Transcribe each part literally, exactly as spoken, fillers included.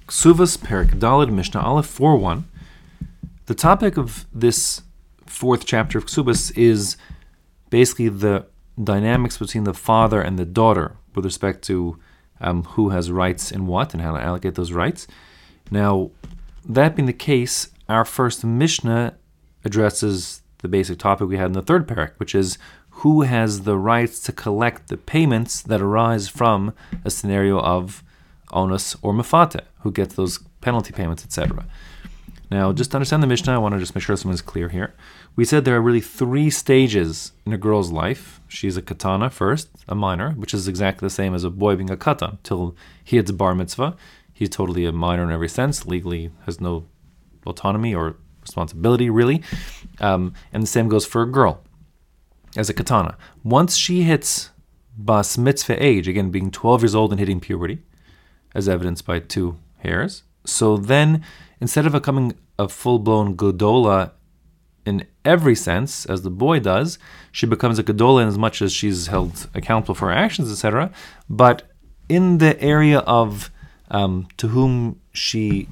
Ksuvas Perik Daled Mishnah Aleph four one. The topic of this fourth chapter of Ksubas is basically the dynamics between the father and the daughter with respect to um, who has rights in what and how to allocate those rights. Now, that being the case, our first Mishnah addresses the basic topic we had in the third parak, which is who has the rights to collect the payments that arise from a scenario of onus or mafate, who gets those penalty payments, et cetera. Now, just to understand the Mishnah, I want to just make sure something's clear here. We said there are really three stages in a girl's life. She's a katana first, a minor, which is exactly the same as a boy being a katan, till he hits bar mitzvah. He's totally a minor in every sense, legally has no autonomy or responsibility, really. Um, and the same goes for a girl as a katana. Once she hits bas mitzvah age, again being twelve years old and hitting puberty, as evidenced by two hairs, so then instead of becoming a full-blown Gedola in every sense, as the boy does, she becomes a Gedola in as much as she's held accountable for her actions, et cetera. But in the area of um, to whom she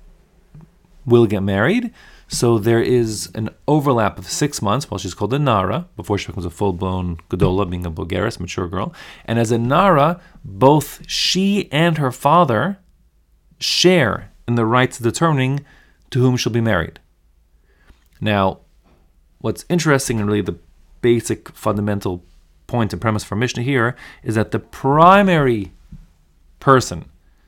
will get married, so there is an overlap of six months while she's called a Nara, before she becomes a full-blown Gedola, being a Bogeres, mature girl. And as a Nara, both she and her father share in the rights of determining to whom she'll be married. Now, what's interesting and really the basic fundamental point and premise for Mishnah here is that the primary person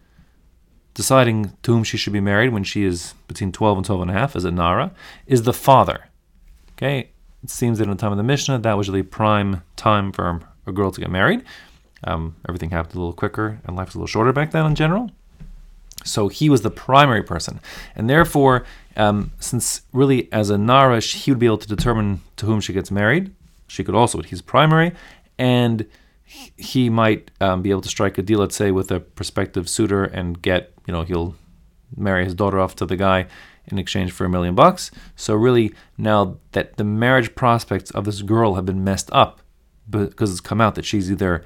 deciding to whom she should be married when she is between twelve and twelve and a half as a Nara is the father. Okay, it seems that in the time of the Mishnah, that was really prime time for a girl to get married. Um, everything happened a little quicker and life was a little shorter back then in general. So he was the primary person. And therefore, um, since really as a Nara, he would be able to determine to whom she gets married, she could also, but he's primary, and he might um, be able to strike a deal, let's say, with a prospective suitor and get, you know, he'll marry his daughter off to the guy in exchange for a million bucks. So really, now that the marriage prospects of this girl have been messed up because it's come out that she's either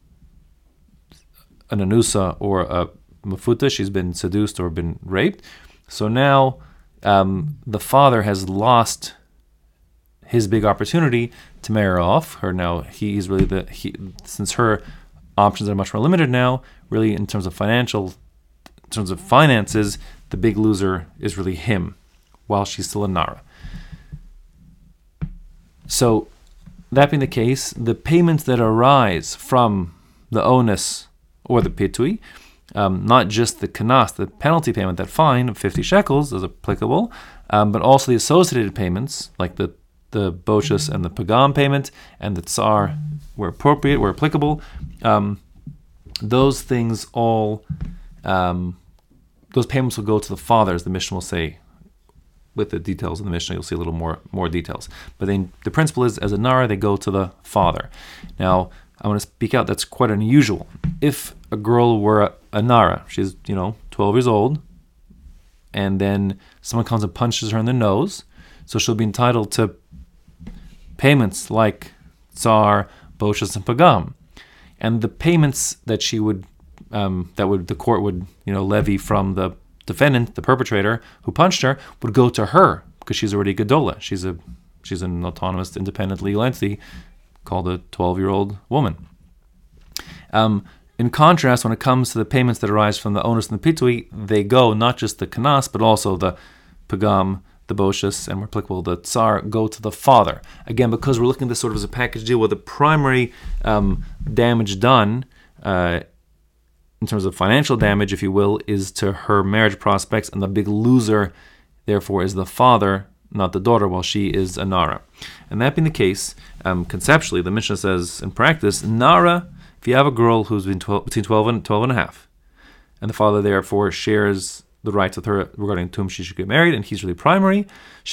an anusa or a mafuta, she's been seduced or been raped. So now um, the father has lost his big opportunity to marry her off. Her now, he's really the, he, since her options are much more limited now, really in terms of financial, in terms of finances, the big loser is really him, while she's still a Nara. So, that being the case, the payments that arise from the onus or the pitui, um, not just the kanas, the penalty payment, that fine of fifty shekels is applicable, um, but also the associated payments, like the the boshus and the pagam payment and the tsar, were appropriate, were applicable. Um, those things all, um, those payments will go to the father, as the Mishnah will say. With the details of the Mishnah, you'll see a little more more details. But then the principle is, as a Nara, they go to the father. Now, I want to speak out, that's quite unusual. If a girl were a, a Nara, she's, you know, twelve years old, and then someone comes and punches her in the nose, so she'll be entitled to payments like tsar, boshus, and pagam, and the payments that she would, um, that would the court would, you know, levy from the defendant, the perpetrator who punched her, would go to her because she's already Gedola. She's a she's an autonomous, independent legal entity called a twelve-year-old woman. Um, in contrast, when it comes to the payments that arise from the onus and the pitui, they go not just the kanas, but also the pagam, the boshus, and where applicable, the tsar, go to the father. Again, because we're looking at this sort of as a package deal where the primary um, damage done, uh, in terms of financial damage, if you will, is to her marriage prospects, and the big loser, therefore, is the father, not the daughter, while she is a Nara. And that being the case, um, conceptually, the Mishnah says, in practice, Nara, if you have a girl who's been twelve, between twelve and twelve and a half, and the father, therefore, shares the rights with her regarding to whom she should get married, and he's really primary.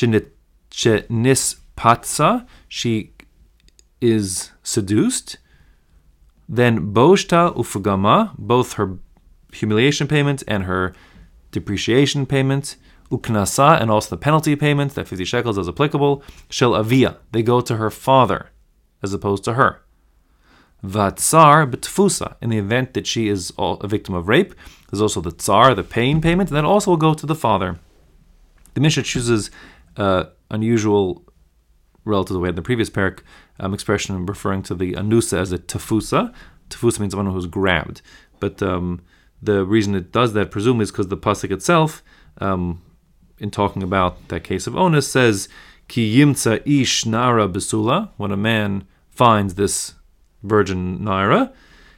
Nispatsa, she is seduced. Then boshta ufugama, both her humiliation payment and her depreciation payment, uknasa, and also the penalty payment, that fifty shekels is applicable, shel avia, they go to her father as opposed to her. Vatsar b'tfusa. In the event that she is a victim of rape, there's also the tsar, the pain payment, and that also will go to the father. The Mishnah chooses uh, unusual, relative to the way in the previous parak, um, expression referring to the anusa as a tafusa. Tafusa means someone who's grabbed. But um, the reason it does that, presumably, is because the pasuk itself, um, in talking about that case of onus, says, Ki yimtza ish nara besula, when a man finds this virgin naira,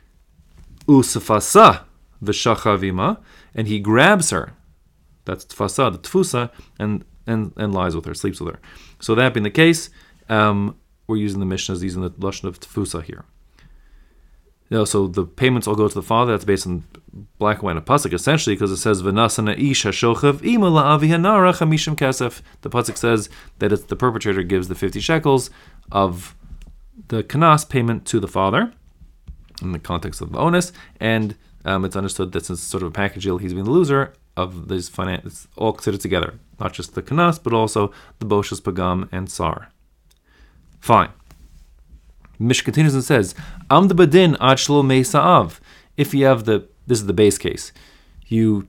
usafasa v'shachavima, and he grabs her, that's tfasa, the tfusa, and, and and lies with her, sleeps with her. So that being the case, um, we're using the Mishnah as using the lashon of tfusa here. You know, so the payments all go to the father. That's based on black and white in a pasuk, essentially, because it says v'nasana ish hashochav ima la'avi hanara chamishim kasef. The pasuk says that it's the perpetrator gives the fifty shekels of the kanas payment to the father in the context of the onus, and um, it's understood that since it's sort of a package deal, he's being the loser of these finance. It's all considered together, not just the kanas, but also the boshas pagam and sar. Fine. Mish continues and says, Am the badin ad shlo meisa'av. If you have the, this is the base case, you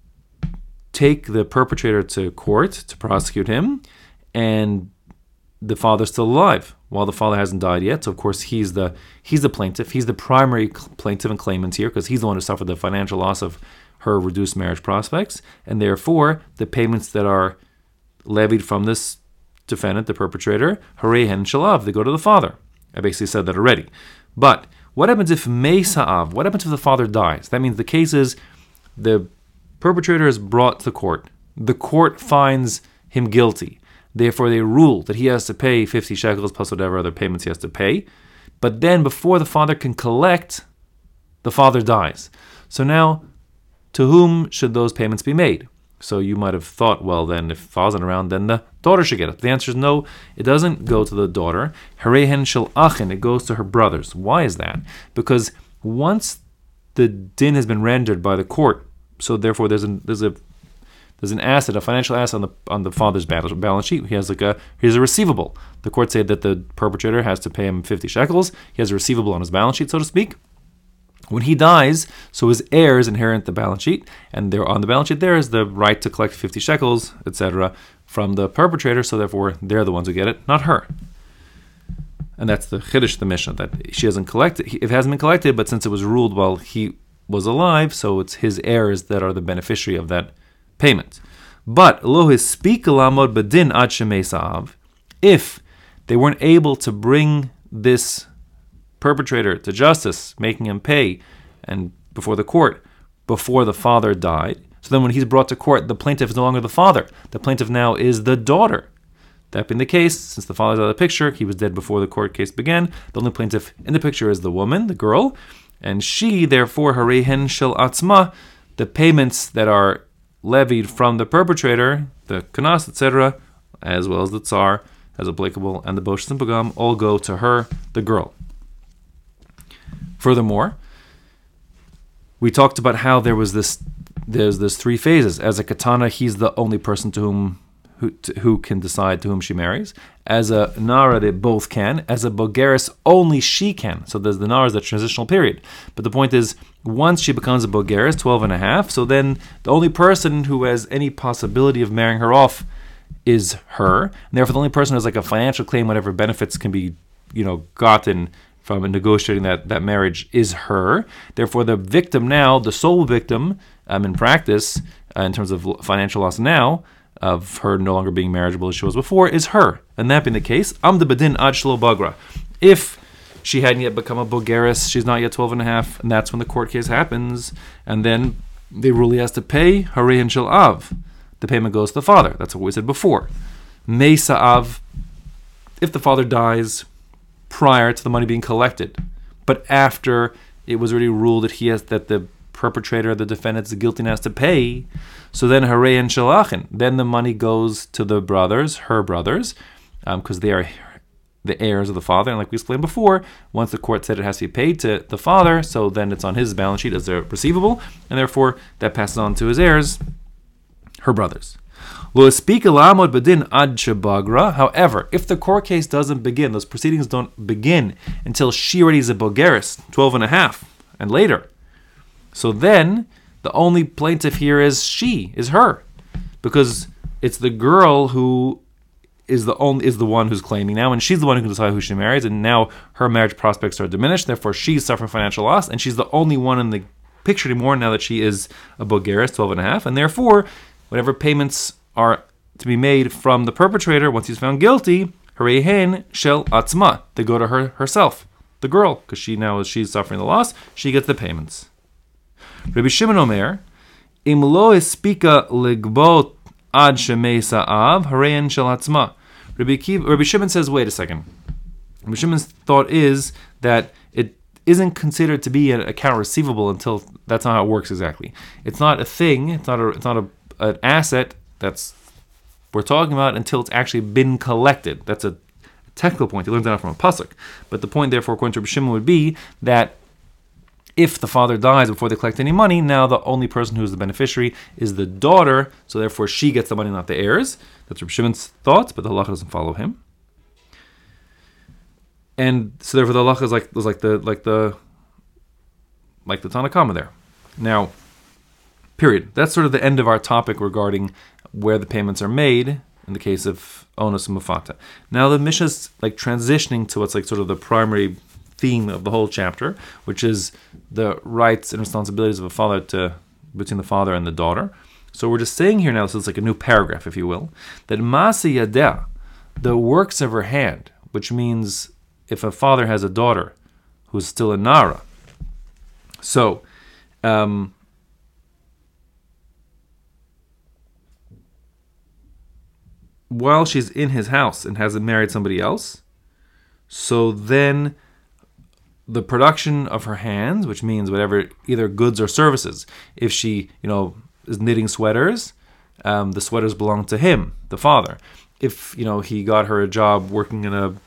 take the perpetrator to court to prosecute him, and the father's still alive while the father hasn't died yet. So of course he's the he's the plaintiff. He's the primary plaintiff and claimant here because he's the one who suffered the financial loss of her reduced marriage prospects, and therefore the payments that are levied from this defendant, the perpetrator, harehen shalav, they go to the father. I basically said that already. But what happens if meisa'av? What happens if the father dies? That means the case is the perpetrator is brought to court. The court finds him guilty. Therefore, they rule that he has to pay fifty shekels plus whatever other payments he has to pay. But then before the father can collect, the father dies. So now, to whom should those payments be made? So you might have thought, well, then if father's not around, then the daughter should get it. The answer is no, it doesn't go to the daughter. Harehen shel achin, it goes to her brothers. Why is that? Because once the din has been rendered by the court, so therefore there's an there's a there's an asset, a financial asset on the on the father's balance sheet. He has like a he has a receivable. The court said that the perpetrator has to pay him fifty shekels. He has a receivable on his balance sheet, so to speak. When he dies, so his heirs inherit the balance sheet, and they're on the balance sheet there is the right to collect fifty shekels, et cetera, from the perpetrator, so therefore they're the ones who get it, not her. And that's the chiddush, the Mishnah, that she hasn't collected, it hasn't been collected, but since it was ruled while he was alive, so it's his heirs that are the beneficiary of that payment. But lo hispik lamod bedin ad shemeisav, if they weren't able to bring this perpetrator to justice, making him pay, and before the court, before the father died. So then when he's brought to court, the plaintiff is no longer the father. The plaintiff now is the daughter. That being the case, since the father's out of the picture, he was dead before the court case began, the only plaintiff in the picture is the woman, the girl, and she, therefore, harehen shel atzma, the payments that are levied from the perpetrator, the kanas, et cetera, as well as the tsar, as applicable, and the boshas and pagam, all go to her, the girl. Furthermore, we talked about how there was this, there's this three phases. As a katana, he's the only person to whom who to, who can decide to whom she marries. As a nara, they both can. As a bogeres, only she can. So there's the nara is the transitional period. But the point is, once she becomes a bogeres, twelve and a half, so then the only person who has any possibility of marrying her off is her. And therefore, the only person who has like a financial claim, whatever benefits can be, you know, gotten from negotiating that, that marriage is her. Therefore, the victim now, the sole victim um, in practice, uh, in terms of financial loss now, of her no longer being marriageable as she was before, is her. And that being the case, am the bedin ad shelo bagra. If she hadn't yet become a bogeres, she's not yet twelve and a half, and that's when the court case happens, and then they rule he has to pay, harehen shel av. The payment goes to the father. That's what we said before. Meisa av, if the father dies prior to the money being collected, but after it was already ruled that he has that the perpetrator, the defendant, is guilty and has to pay, so then harehen shel achin, then the money goes to the brothers, her brothers, because um, they are the heirs of the father. And like we explained before, once the court said it has to be paid to the father, so then it's on his balance sheet as a receivable, and therefore that passes on to his heirs, her brothers. Lo speak alamod bedin ad shebagra. However, if the court case doesn't begin, those proceedings don't begin until she already is a bogeris, twelve and a half, and later. So then, the only plaintiff here is she, is her. Because it's the girl who is the only is the one who's claiming now, and she's the one who can decide who she marries, and now her marriage prospects are diminished, therefore she's suffering financial loss, and she's the only one in the picture anymore now that she is a bogeris, twelve and a half, and therefore, whatever payments are to be made from the perpetrator once he's found guilty, harehen shel atzma, they go to her herself, the girl, because she now is she's suffering the loss, she gets the payments. Rabbi Shimon Omer, im lo espika legbot ad shemei sa'av, harehen shel atzma. Rabbi, Rabbi Shimon says, wait a second. Rabbi Shimon's thought is that it isn't considered to be an account receivable until that's not how it works exactly. It's not a thing. It's not a. It's not a an asset that's we're talking about until it's actually been collected. That's a technical point. He learns that from a pasuk. But the point, therefore, according to Rabbi Shimon, would be that if the father dies before they collect any money, now the only person who's the beneficiary is the daughter, so therefore she gets the money, not the heirs. That's Rabbi Shimon's thoughts, but the halacha doesn't follow him. And so therefore the halacha is like was like the like the like the Tanna Kama there. Now, period. That's sort of the end of our topic regarding where the payments are made in the case of onus and mufata. Now the Mishnah's like transitioning to what's like sort of the primary theme of the whole chapter, which is the rights and responsibilities of a father to between the father and the daughter. So we're just saying here now, so it's like a new paragraph, if you will, that Ma'aseh Yadeh, the works of her hand, which means if a father has a daughter who's still a Nara, so um, while she's in his house and hasn't married somebody else, so then the production of her hands, which means whatever, either goods or services, if she, you know, is knitting sweaters, um, the sweaters belong to him, the father. If, you know, he got her a job working in a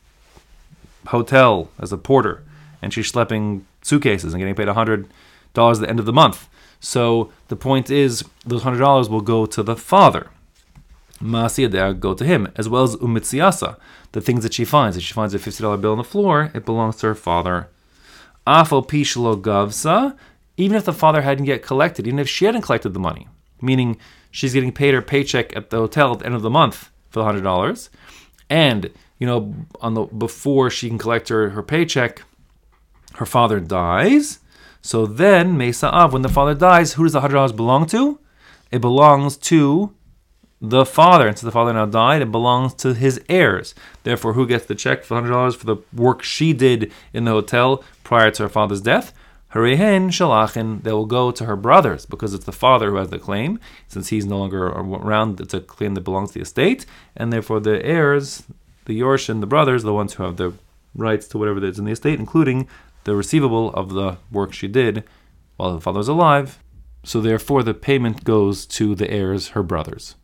hotel as a porter, and she's schlepping suitcases and getting paid one hundred dollars at the end of the month. So the point is, those one hundred dollars will go to the father. Ma'aseh Yadeh go to him, as well as umitziasa, the things that she finds. If she finds a fifty dollars bill on the floor, it belongs to her father. Afal pi shelo gavsa, even if the father hadn't yet collected, even if she hadn't collected the money, meaning she's getting paid her paycheck at the hotel at the end of the month for the one hundred dollars, and, you know, on the before she can collect her, her paycheck, her father dies. So then, Mesa'av, when the father dies, who does the one hundred dollars belong to? It belongs to the father. And since the father now died, it belongs to his heirs. Therefore, who gets the check for one hundred dollars for the work she did in the hotel prior to her father's death? Harehen shalachin, they will go to her brothers, because it's the father who has the claim, since he's no longer around. It's a claim that belongs to the estate, and therefore the heirs, the Yorshin, the brothers, the ones who have the rights to whatever that's in the estate, including the receivable of the work she did while the father was alive. So therefore the payment goes to the heirs, her brothers.